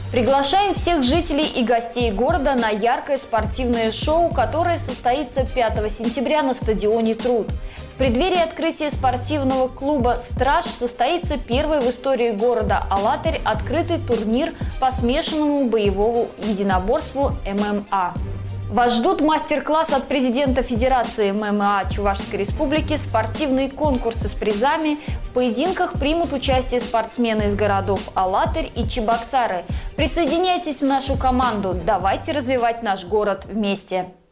Приглашаем всех жителей и гостей города на яркое спортивное шоу, которое состоится 5 сентября на стадионе «Труд». В преддверии открытия спортивного клуба «Страж» состоится первый в истории города Алатырь открытый турнир по смешанному боевому единоборству ММА. Вас ждут мастер-класс от президента Федерации ММА Чувашской Республики, спортивные конкурсы с призами. В поединках примут участие спортсмены из городов Алатырь и Чебоксары. Присоединяйтесь в нашу команду. Давайте развивать наш город вместе.